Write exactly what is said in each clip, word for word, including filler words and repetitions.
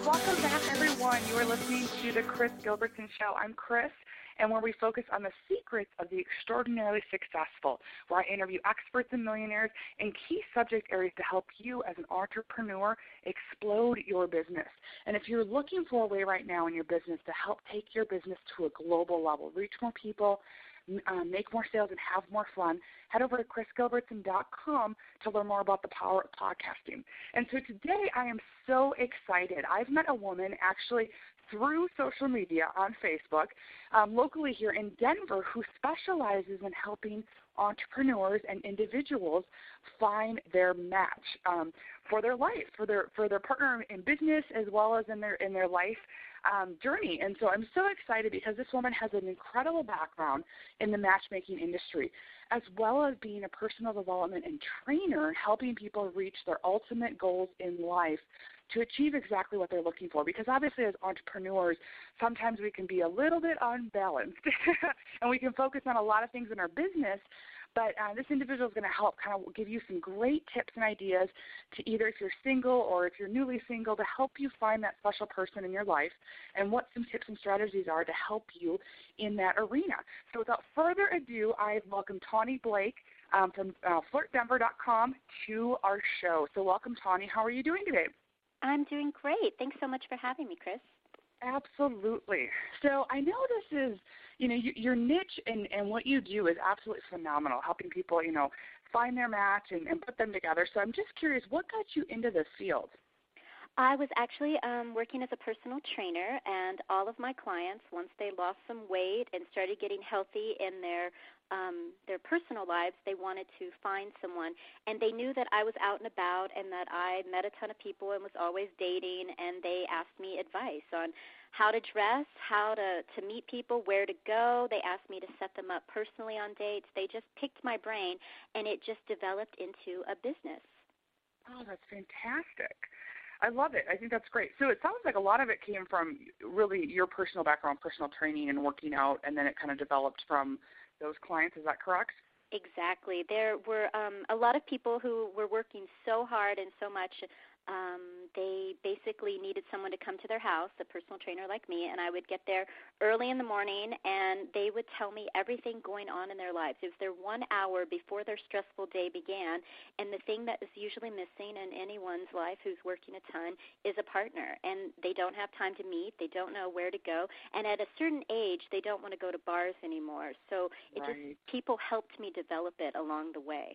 Welcome back, everyone. You are listening to the Chris Gilbertson Show. I'm Chris, and where we focus on the secrets of the extraordinarily successful, where I interview experts and millionaires in key subject areas to help you as an entrepreneur explode your business. And if you're looking for a way right now in your business to help take your business to a global level, reach more people, Um, make more sales, and have more fun, head over to chris gilbertson dot com to learn more about the power of podcasting. And so today I am so excited. I've met a woman actually through social media on Facebook um, locally here in Denver who specializes in helping entrepreneurs and individuals find their match um, for their life, for their for their partner in business as well as in their in their life um, journey. And so I'm so excited because this woman has an incredible background in the matchmaking industry, as well as being a personal development and trainer, helping people reach their ultimate goals in life to achieve exactly what they're looking for. Because obviously as entrepreneurs, sometimes we can be a little bit unbalanced and we can focus on a lot of things in our business. But uh, this individual is going to help kind of give you some great tips and ideas to either if you're single or if you're newly single to help you find that special person in your life and what some tips and strategies are to help you in that arena. So without further ado, I welcome Tawny Blake um, from uh, flirt denver dot com to our show. So welcome, Tawny. How are you doing today? I'm doing great. Thanks so much for having me, Chris. Absolutely. So I know this is, you know, your niche and, and what you do is absolutely phenomenal, helping people, you know, find their match and, and put them together. So I'm just curious, what got you into this field? I was actually um, working as a personal trainer, and all of my clients, once they lost some weight and started getting healthy in their um, their personal lives, they wanted to find someone. And they knew that I was out and about and that I met a ton of people and was always dating, and they asked me advice on how to dress, how to, to meet people, where to go. They asked me to set them up personally on dates. They just picked my brain, and it just developed into a business. Oh, that's fantastic. I love it. I think that's great. So it sounds like a lot of it came from really your personal background, personal training and working out, and then it kind of developed from those clients. Is that correct? Exactly. There were um, a lot of people who were working so hard and so much. Um, they basically needed someone to come to their house, a personal trainer like me, and I would get there early in the morning, and they would tell me everything going on in their lives. It was their one hour before their stressful day began, and the thing that is usually missing in anyone's life who's working a ton is a partner, and they don't have time to meet. They don't know where to go, and at a certain age, they don't want to go to bars anymore. So it Right. just people helped me develop it along the way.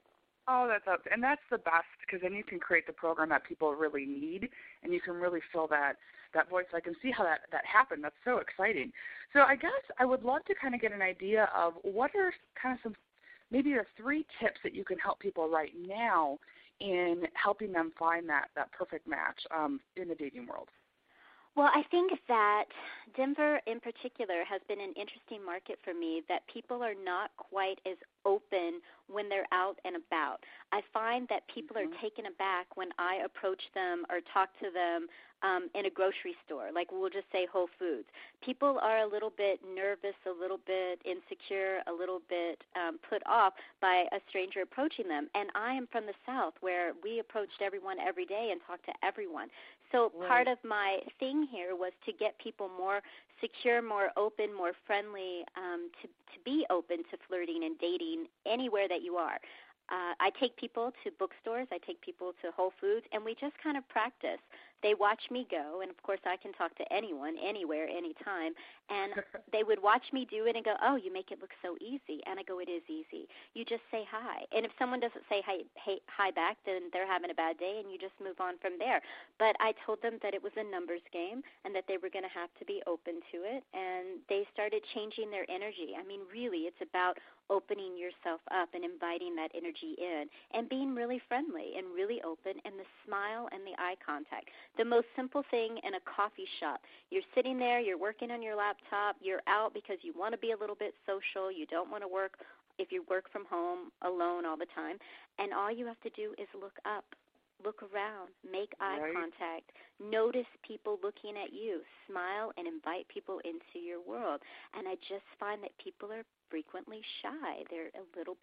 Oh, that's up, and that's the best because then you can create the program that people really need, and you can really fill that that voice. I can see how that that happened. That's so exciting. So I guess I would love to kind of get an idea of what are kind of some maybe the three tips that you can help people right now in helping them find that that perfect match um, in the dating world. Well, I think that Denver in particular has been an interesting market for me, that people are not quite as open when they're out and about. I find that people mm-hmm. are taken aback when I approach them or talk to them um, in a grocery store, like we'll just say Whole Foods. People are a little bit nervous, a little bit insecure, a little bit um, put off by a stranger approaching them. And I am from the South, where we approached everyone every day and talked to everyone. So right. part of my thing here was to get people more secure, more open, more friendly, um, to, to be open to flirting and dating anywhere that you are. Uh, I take people to bookstores, I take people to Whole Foods, and we just kind of practice. They watch me go, and, of course, I can talk to anyone, anywhere, anytime, and they would watch me do it and go, oh, you make it look so easy. And I go, it is easy. You just say hi. And if someone doesn't say hi, hey, hi back, then they're having a bad day, and you just move on from there. But I told them that it was a numbers game and that they were going to have to be open to it, and they started changing their energy. I mean, really, it's about opening yourself up and inviting that energy in and being really friendly and really open, and the smile and the eye contact. The most simple thing in a coffee shop. You're sitting there, you're working on your laptop, you're out because you want to be a little bit social, you don't want to work if you work from home alone all the time, and all you have to do is look up. Look around, make eye right. contact, notice people looking at you, smile, and invite people into your world. And I just find that people are frequently shy. They're a little bit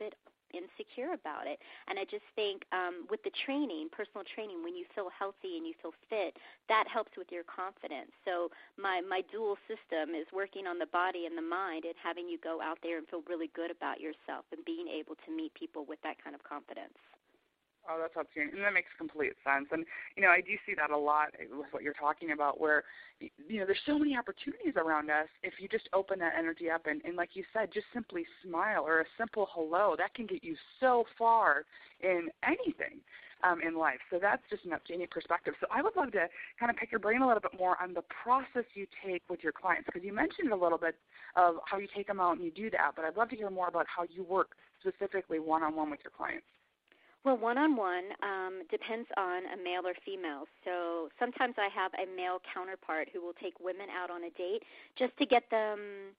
insecure about it. And I just think um, with the training, personal training, when you feel healthy and you feel fit, that helps with your confidence. So my, my dual system is working on the body and the mind and having you go out there and feel really good about yourself and being able to meet people with that kind of confidence. Oh, that's outstanding, and that makes complete sense. And, you know, I do see that a lot with what you're talking about where, you know, there's so many opportunities around us. If you just open that energy up and, and like you said, just simply smile or a simple hello, that can get you so far in anything um, in life. So that's just an outstanding perspective. So I would love to kind of pick your brain a little bit more on the process you take with your clients, because you mentioned a little bit of how you take them out and you do that, but I'd love to hear more about how you work specifically one-on-one with your clients. Well, one-on-one um, depends on a male or female. So sometimes I have a male counterpart who will take women out on a date just to get them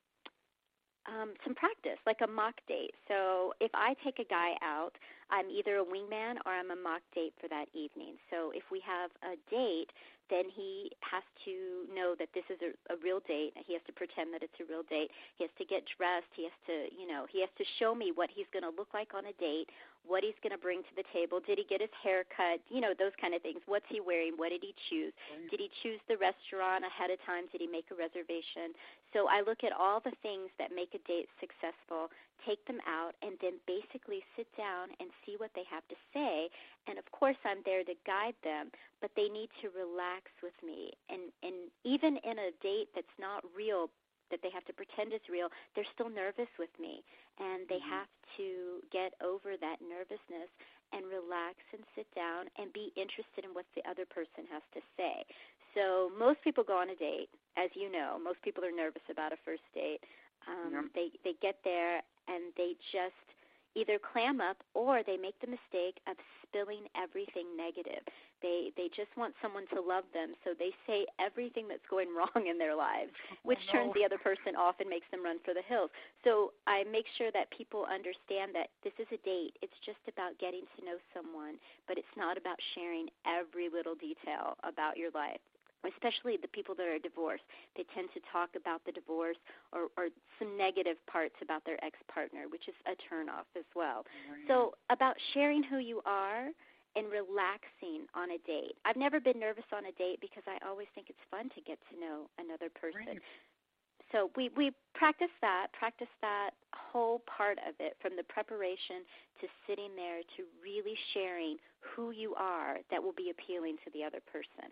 um, some practice, like a mock date. So if I take a guy out, I'm either a wingman or I'm a mock date for that evening. So if we have a date, then he has to know that this is a, a real date. He has to pretend that it's a real date. He has to get dressed. He has to, you know, he has to show me what he's going to look like on a date, what he's going to bring to the table. Did he get his hair cut? You know, those kind of things. What's he wearing? What did he choose? Did he choose the restaurant ahead of time? Did he make a reservation? So I look at all the things that make a date successful, take them out, and then basically sit down and see what they have to say. And, of course, I'm there to guide them, but they need to relax with me. And, and even in a date that's not real, that they have to pretend is real, they're still nervous with me. And they mm-hmm. have to get over that nervousness and relax and sit down and be interested in what the other person has to say. So most people go on a date, as you know. Most people are nervous about a first date. Um, yep. They they get there and they just either clam up or they make the mistake of spilling everything negative. They they just want someone to love them, so they say everything that's going wrong in their lives, which oh, no. turns the other person off and makes them run for the hills. So I make sure that people understand that this is a date. It's just about getting to know someone, but it's not about sharing every little detail about your life. Especially the people that are divorced. They tend to talk about the divorce or, or some negative parts about their ex-partner, which is a turnoff as well. Right. So about sharing who you are and relaxing on a date. I've never been nervous on a date because I always think it's fun to get to know another person. Right. So we, we practice that, practice that whole part of it, from the preparation to sitting there to really sharing who you are that will be appealing to the other person.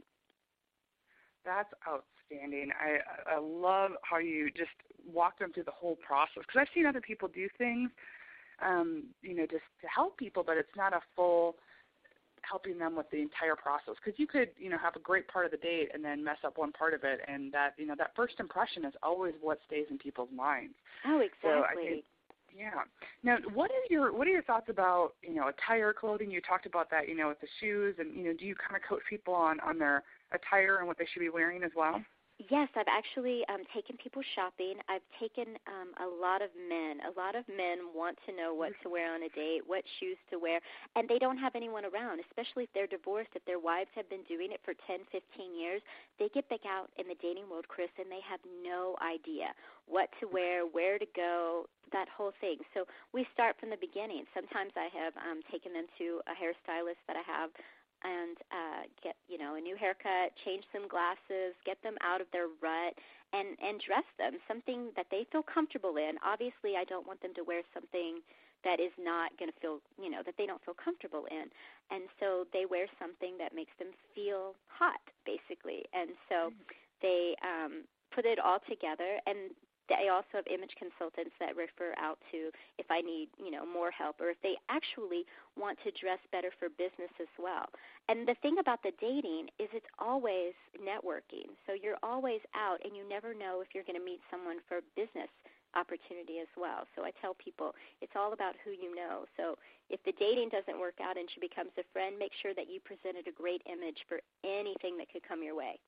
That's outstanding. I, I love how you just walk them through the whole process, because I've seen other people do things, um, you know, just to help people, but it's not a full helping them with the entire process, because you could, you know, have a great part of the date and then mess up one part of it, and that, you know, that first impression is always what stays in people's minds. Oh, exactly. So I think, yeah. Now, what are your what are your thoughts about, you know, attire, clothing? You talked about that, you know, with the shoes, and, you know, do you kind of coach people on, on their attire and what they should be wearing as well? Yes, I've actually um, taken people shopping. I've taken um, a lot of men. A lot of men want to know what to wear on a date, what shoes to wear, and they don't have anyone around, especially if they're divorced. If their wives have been doing it for ten, fifteen years, they get back out in the dating world, Chris, and they have no idea what to wear, where to go, that whole thing. So we start from the beginning. Sometimes I have um, taken them to a hairstylist that I have and uh, get, you know, a new haircut, change some glasses, get them out of their rut, and, and dress them, something that they feel comfortable in. Obviously, I don't want them to wear something that is not going to feel, you know, that they don't feel comfortable in. And so they wear something that makes them feel hot, basically. And so they um, put it all together, and I also have image consultants that refer out to if I need, you know, more help, or if they actually want to dress better for business as well. And the thing about the dating is it's always networking. So you're always out, and you never know if you're going to meet someone for business opportunity as well. So I tell people it's all about who you know. So if the dating doesn't work out and she becomes a friend, make sure that you presented a great image for anything that could come your way.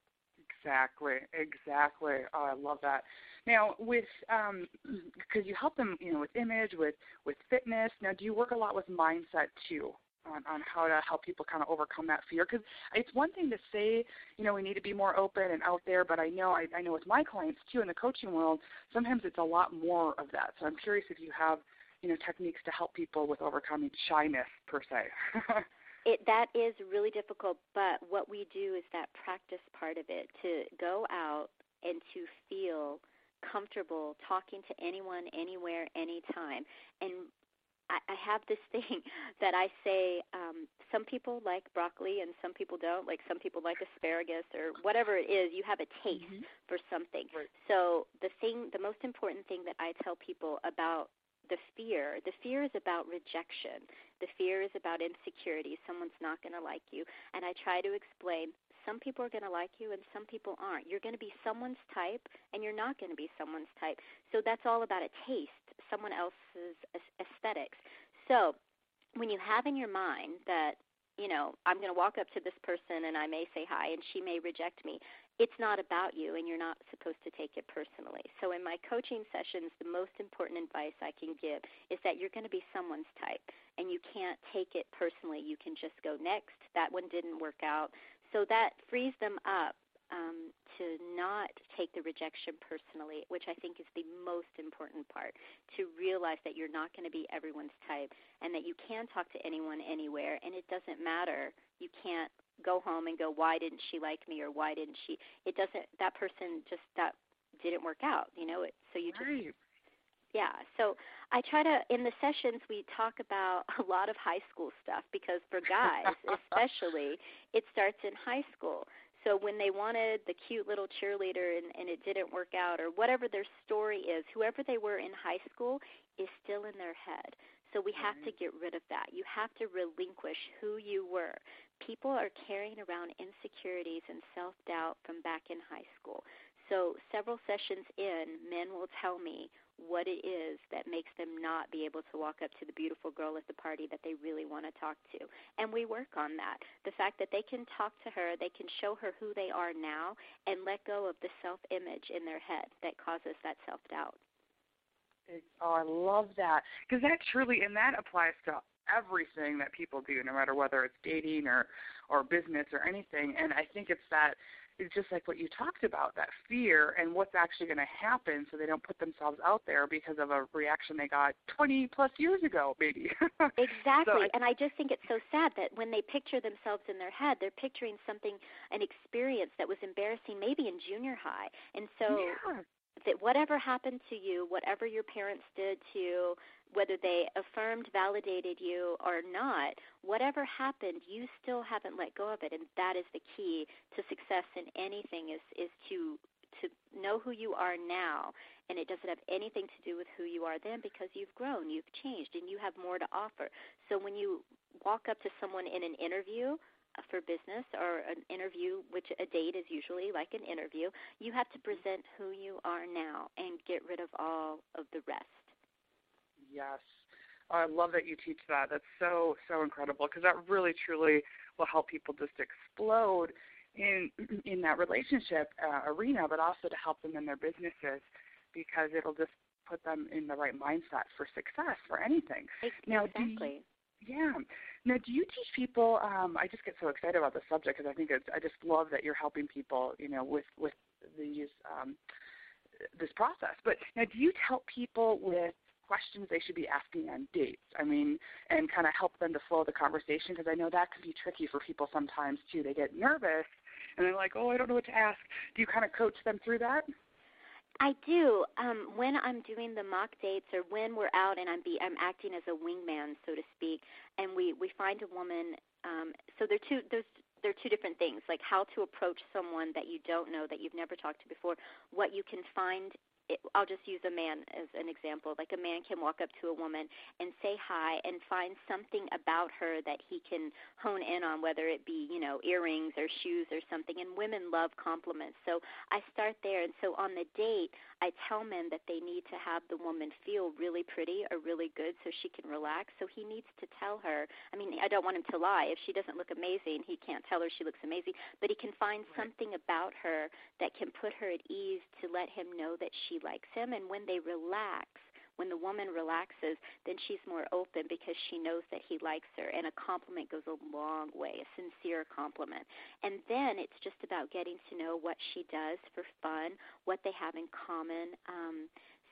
Exactly, exactly. Oh, I love that. Now, with um, because you help them, you know, with image, with, with fitness. Now, do you work a lot with mindset too, on, on how to help people kind of overcome that fear? Because it's one thing to say, you know, we need to be more open and out there, but I know I, I know with my clients too in the coaching world, sometimes it's a lot more of that. So I'm curious if you have, you know, techniques to help people with overcoming shyness per se. It, that is really difficult, but what we do is that practice part of it, to go out and to feel comfortable talking to anyone, anywhere, anytime. And I, I have this thing that I say, um, some people like broccoli and some people don't. Like some people like asparagus or whatever it is. You have a taste mm-hmm. for something. Right. So the thing, the most important thing that I tell people about the fear, the fear is about rejection. The fear is about insecurity. Someone's not going to like you. And I try to explain, some people are going to like you and some people aren't. You're going to be someone's type and you're not going to be someone's type. So that's all about a taste, someone else's aesthetics. So when you have in your mind that, you know, I'm going to walk up to this person and I may say hi and she may reject me, it's not about you and you're not supposed to take it personally. So in my coaching sessions, the most important advice I can give is that you're going to be someone's type and you can't take it personally. You can just go, next, that one didn't work out. So that frees them up um, to not take the rejection personally, which I think is the most important part, to realize that you're not going to be everyone's type and that you can talk to anyone anywhere, and it doesn't matter. You can't go home and go, why didn't she like me, or why didn't she? It doesn't, that person just, that didn't work out, you know, it, so you just, right. yeah. So I try to, in the sessions, we talk about a lot of high school stuff because for guys, especially, it starts in high school. So when they wanted the cute little cheerleader and, and it didn't work out, or whatever their story is, whoever they were in high school is still in their head. So we have to get rid of that. You have to relinquish who you were. People are carrying around insecurities and self-doubt from back in high school. So several sessions in, men will tell me what it is that makes them not be able to walk up to the beautiful girl at the party that they really want to talk to. And we work on that. The fact that they can talk to her, they can show her who they are now and let go of the self-image in their head that causes that self-doubt. Oh, I love that. Because that truly, and that applies to everything that people do, no matter whether it's dating or, or business or anything. And I think it's that, it's just like what you talked about, that fear and what's actually going to happen so they don't put themselves out there because of a reaction they got twenty plus years ago, maybe. Exactly. So I, and I just think it's so sad that when they picture themselves in their head, they're picturing something, an experience that was embarrassing maybe in junior high. And so yeah. that whatever happened to you, whatever your parents did to you, whether they affirmed, validated you or not, whatever happened, you still haven't let go of it. And that is the key to success in anything, is, is to to know who you are now. And it doesn't have anything to do with who you are then, because you've grown, you've changed, and you have more to offer. So when you walk up to someone in an interview for business, or an interview, which a date is usually like an interview, you have to present who you are now and get rid of all of the rest. Yes. I love that you teach that. That's so, so incredible, because that really, truly will help people just explode in in that relationship uh, arena, but also to help them in their businesses, because it'll just put them in the right mindset for success, for anything. Exactly. Now, do you, yeah. Now, do you teach people, um, I just get so excited about the subject because I think it's, I just love that you're helping people, you know, with, with these, um, this process. But now, do you help people with questions they should be asking on dates? I mean, and kind of help them to flow the conversation, because I know that can be tricky for people sometimes, too. They get nervous, and they're like, oh, I don't know what to ask. Do you kind of coach them through that? I do. Um, when I'm doing the mock dates, or when we're out and I'm be I'm acting as a wingman, so to speak, and we, we find a woman. Um, so there are two there's there are two different things, like how to approach someone that you don't know, that you've never talked to before. What you can find. It, I'll just use a man as an example. Like a man can walk up to a woman and say hi and find something about her that he can hone in on, whether it be, you know, earrings or shoes or something. And women love compliments. So I start there. And so on the date, I tell men that they need to have the woman feel really pretty or really good so she can relax. So he needs to tell her. I mean, I don't want him to lie. If she doesn't look amazing, he can't tell her she looks amazing. But he can find Right. something about her that can put her at ease to let him know that she likes him. And when they relax, when the woman relaxes, then she's more open because she knows that he likes her. And a compliment goes a long way, a sincere compliment. And then it's just about getting to know what she does for fun, what they have in common. Um, so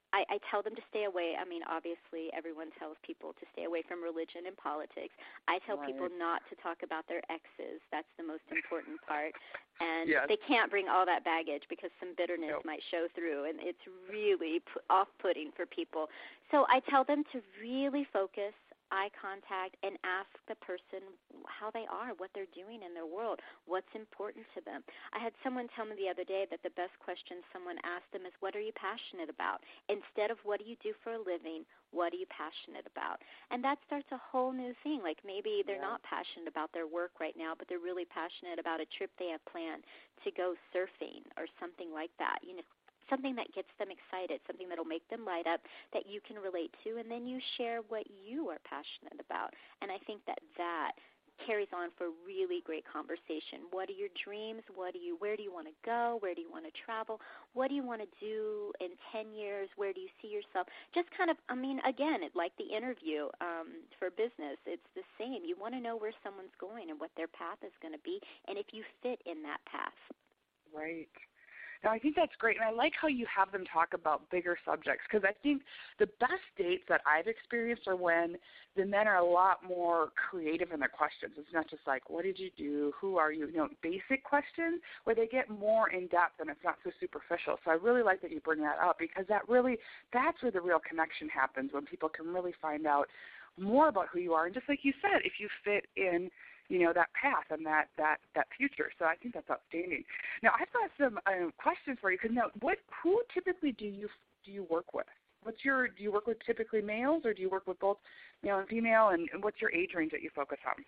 I, I tell them to stay away. I mean, obviously, everyone tells people to stay away from religion and politics. I tell right. people not to talk about their exes. That's the most important part. And yes. they can't bring all that baggage because some bitterness nope. might show through, and it's really p- off-putting for people. So I tell them to really focus, eye contact, and ask the person how they are, what they're doing in their world, what's important to them. I had someone tell me the other day that the best question someone asked them is, what are you passionate about? Instead of what do you do for a living, what are you passionate about? And that starts a whole new thing. Like maybe they're yeah. not passionate about their work right now, but they're really passionate about a trip they have planned to go surfing or something like that. You know, something that gets them excited, something that will make them light up, that you can relate to, and then you share what you are passionate about. And I think that that carries on for really great conversation. What are your dreams? What do you, where do you want to go? Where do you want to travel? What do you want to do in ten years? Where do you see yourself? Just kind of, I mean, again, it, like the interview um, for business, it's the same. You want to know where someone's going and what their path is going to be, and if you fit in that path. Right. Now, I think that's great, and I like how you have them talk about bigger subjects, because I think the best dates that I've experienced are when the men are a lot more creative in their questions. It's not just like, what did you do, who are you, you know, basic questions, where they get more in-depth and it's not so superficial. So I really like that you bring that up, because that really, that's where the real connection happens, when people can really find out more about who you are. And just like you said, if you fit in, you know, that path and that, that, that future. So I think that's outstanding. Now, I've got some um, questions for you, because now, what, who typically do you do you work with? What's your, do you work with typically males, or do you work with both male and female, and, and what's your age range that you focus on?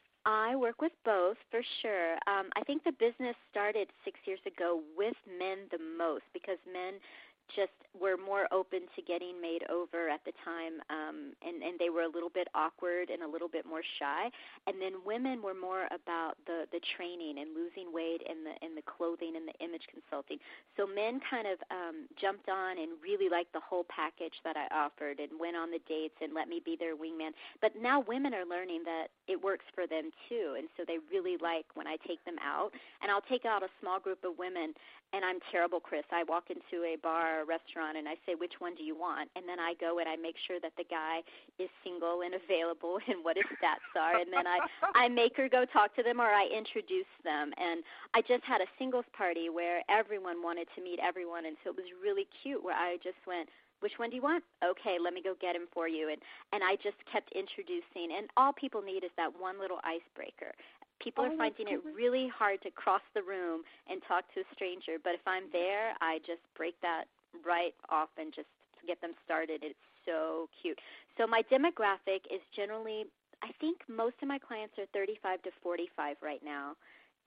I work with both, for sure. Um, I think the business started six years ago with men the most, because men just were more open to getting made over at the time, um, and, and they were a little bit awkward and a little bit more shy. And then women were more about the, the training and losing weight and the and the clothing and the image consulting. So men kind of um, jumped on and really liked the whole package that I offered and went on the dates and let me be their wingman. But now women are learning that it works for them too, and so they really like when I take them out. And I'll take out a small group of women, and I'm terrible, Chris. I walk into a bar or a restaurant and I say, which one do you want? And then I go and I make sure that the guy is single and available and what his stats are. And then I, I make her go talk to them, or I introduce them. And I just had a singles party where everyone wanted to meet everyone, and so it was really cute, where I just went, which one do you want? Okay, let me go get him for you. And, and I just kept introducing. And all people need is that one little icebreaker. People oh, are finding it really hard to cross the room and talk to a stranger. But if I'm there, I just break that right off and just get them started. It's so cute. So my demographic is generally, I think most of my clients are thirty-five to forty-five right now.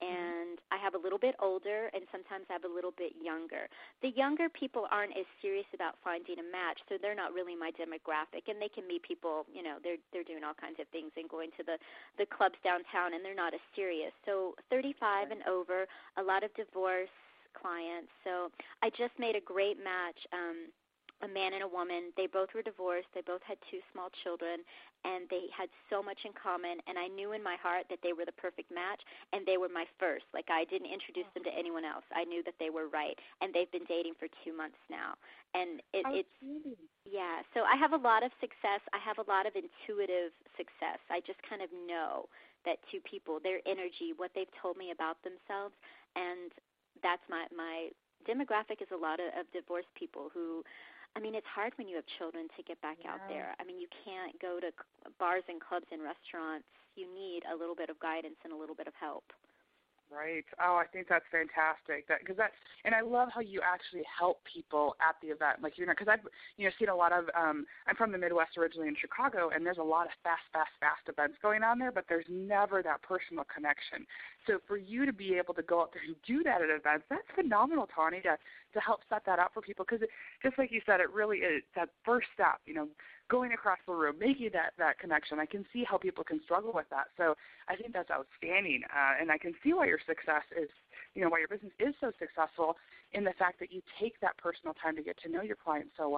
And I have a little bit older, and sometimes I have a little bit younger. The younger people aren't as serious about finding a match, so they're not really my demographic. And they can meet people, you know, they're they're doing all kinds of things and going to the, the clubs downtown, and they're not as serious. So thirty-five and over, a lot of divorce clients. So I just made a great match. Um, a man and a woman. They both were divorced. They both had two small children, and they had so much in common. And I knew in my heart that they were the perfect match, and they were my first. Like, I didn't introduce them to anyone else. I knew that they were right, and they've been dating for two months now. And it, oh, it's, really? yeah, so I have a lot of success. I have a lot of intuitive success. I just kind of know that two people, their energy, what they've told me about themselves, and that's my, my demographic is a lot of, of divorced people who, I mean, it's hard when you have children to get back yeah. out there. I mean, you can't go to bars and clubs and restaurants. You need a little bit of guidance and a little bit of help. Right. Oh, I think that's fantastic. That because that, and I love how you actually help people at the event. Like, you know, because I've you know seen a lot of. Um, I'm from the Midwest originally in Chicago, and there's a lot of fast, fast, fast events going on there, but there's never that personal connection. So for you to be able to go out there and do that at events, that's phenomenal, Tawny, to to help set that up for people. Because just like you said, it really is that first step. You know, going across the room, making that, that connection. I can see how people can struggle with that. So I think that's outstanding. Uh, and I can see why your success is, you know, why your business is so successful in the fact that you take that personal time to get to know your clients so well,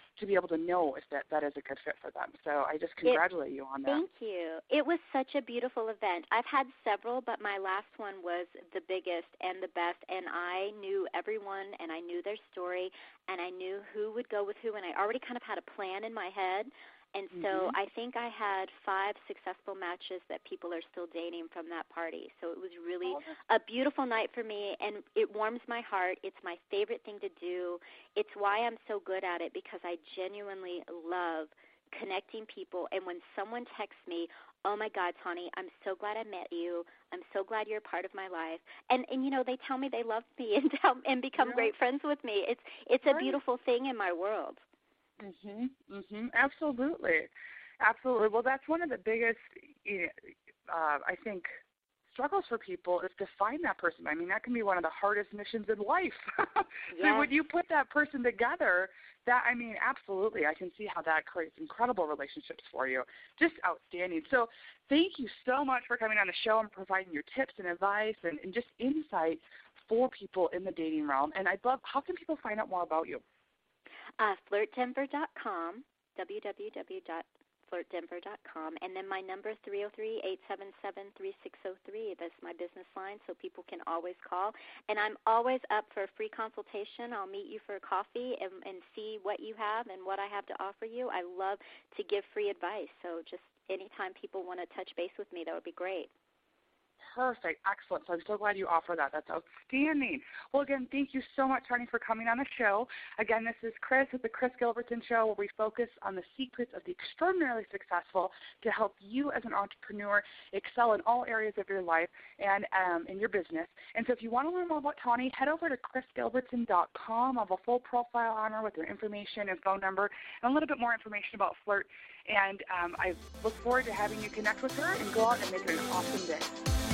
to be able to know if that, that is a good fit for them. So I just congratulate it, you on that. Thank you. It was such a beautiful event. I've had several, but my last one was the biggest and the best, and I knew everyone, and I knew their story, and I knew who would go with who, and I already kind of had a plan in my head. And so mm-hmm. I think I had five successful matches that people are still dating from that party. So it was really a beautiful night for me, and it warms my heart. It's my favorite thing to do. It's why I'm so good at it, because I genuinely love connecting people. And when someone texts me, oh, my God, Tawny, I'm so glad I met you. I'm so glad you're a part of my life. And, and you know, they tell me they love me and, tell, and become yeah. great friends with me. It's, it's a beautiful thing in my world. Mhm, mhm, absolutely, absolutely. Well, that's one of the biggest, uh, I think, struggles for people is to find that person. I mean, that can be one of the hardest missions in life. Yes. So when you put that person together, that I mean, absolutely, I can see how that creates incredible relationships for you. Just outstanding. So thank you so much for coming on the show and providing your tips and advice and, and just insight for people in the dating realm. And I'd love, how can people find out more about you? Uh, flirt denver dot com, w w w dot flirt denver dot com, and then my number, three oh three, eight seven seven, three six oh three. That's my business line, so people can always call. And I'm always up for a free consultation. I'll meet you for a coffee and, and see what you have and what I have to offer you. I love to give free advice, so just anytime people want to touch base with me, that would be great. Perfect. Excellent. So I'm so glad you offer that. That's outstanding. Well, again, thank you so much, Tawny, for coming on the show. Again, this is Chris with the Chris Gilbertson Show, where we focus on the secrets of the extraordinarily successful to help you as an entrepreneur excel in all areas of your life and um, in your business. And so if you want to learn more about Tawny, head over to chris gilbertson dot com. I have a full profile on her with her information and phone number and a little bit more information about Flirt. And um, I look forward to having you connect with her and go out and make it an awesome day.